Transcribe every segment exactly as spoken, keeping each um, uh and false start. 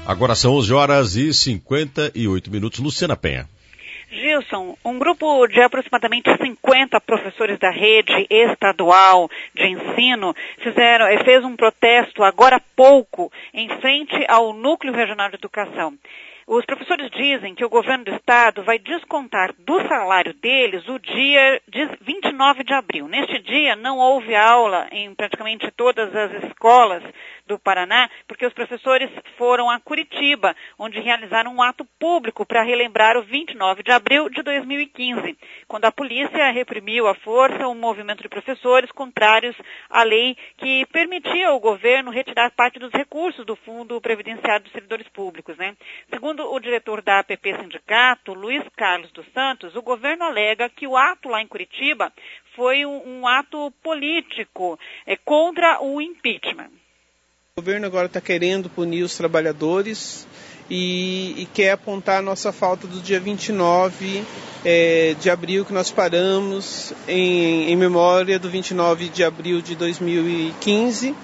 Agora são onze horas e cinquenta e oito minutos. Luciana Penha. Gilson, um grupo de aproximadamente cinquenta professores da rede estadual de ensino fizeram, fez um protesto agora há pouco em frente ao Núcleo Regional de Educação. Os professores dizem que o governo do estado vai descontar do salário deles o dia vinte e nove de abril. Neste dia não houve aula em praticamente todas as escolas do Paraná, porque os professores foram a Curitiba, onde realizaram um ato público para relembrar o vinte e nove de abril de dois mil e quinze, quando a polícia reprimiu à força um movimento de professores contrários à lei que permitia ao governo retirar parte dos recursos do Fundo Previdenciário dos Servidores Públicos, né? Segundo o diretor da A P P Sindicato, Luiz Carlos dos Santos, o governo alega que o ato lá em Curitiba foi um, um ato político é, contra o impeachment. O governo agora está querendo punir os trabalhadores e, e quer apontar a nossa falta do dia vinte e nove é, de abril, que nós paramos em, em memória do vinte e nove de abril de dois mil e quinze,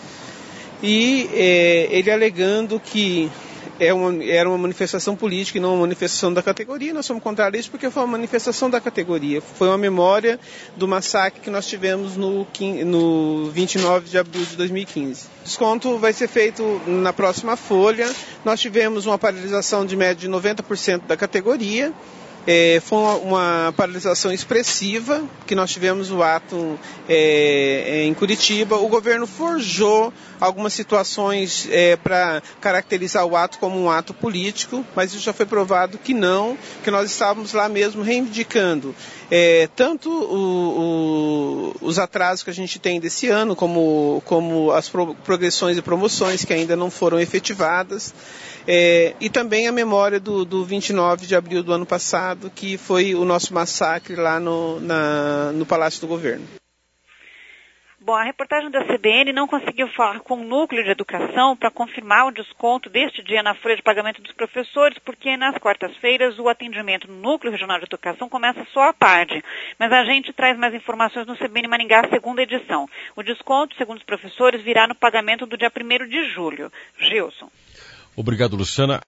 e é, ele alegando que É uma, era uma manifestação política e não uma manifestação da categoria. Nós somos contra isso porque foi uma manifestação da categoria. Foi uma memória do massacre que nós tivemos no, no vinte e nove de abril de dois mil e quinze. O desconto vai ser feito na próxima folha. Nós tivemos uma paralisação de média de noventa por cento da categoria. É, foi uma, uma paralisação expressiva, que nós tivemos o ato é, em Curitiba. O governo forjou algumas situações é, para caracterizar o ato como um ato político, mas isso já foi provado que não, que nós estávamos lá mesmo reivindicando é, tanto o, o, os atrasos que a gente tem desse ano, como, como as pro, progressões e promoções que ainda não foram efetivadas. É, e também a memória do, do vinte e nove de abril do ano passado, que foi o nosso massacre lá no, na, no Palácio do Governo. Bom, a reportagem da C B N não conseguiu falar com o Núcleo de Educação para confirmar o desconto deste dia na folha de pagamento dos professores, porque nas quartas-feiras o atendimento no Núcleo Regional de Educação começa só à tarde. Mas a gente traz mais informações no C B N Maringá, segunda edição. O desconto, segundo os professores, virá no pagamento do dia primeiro de julho. Gilson. Obrigado, Luciana.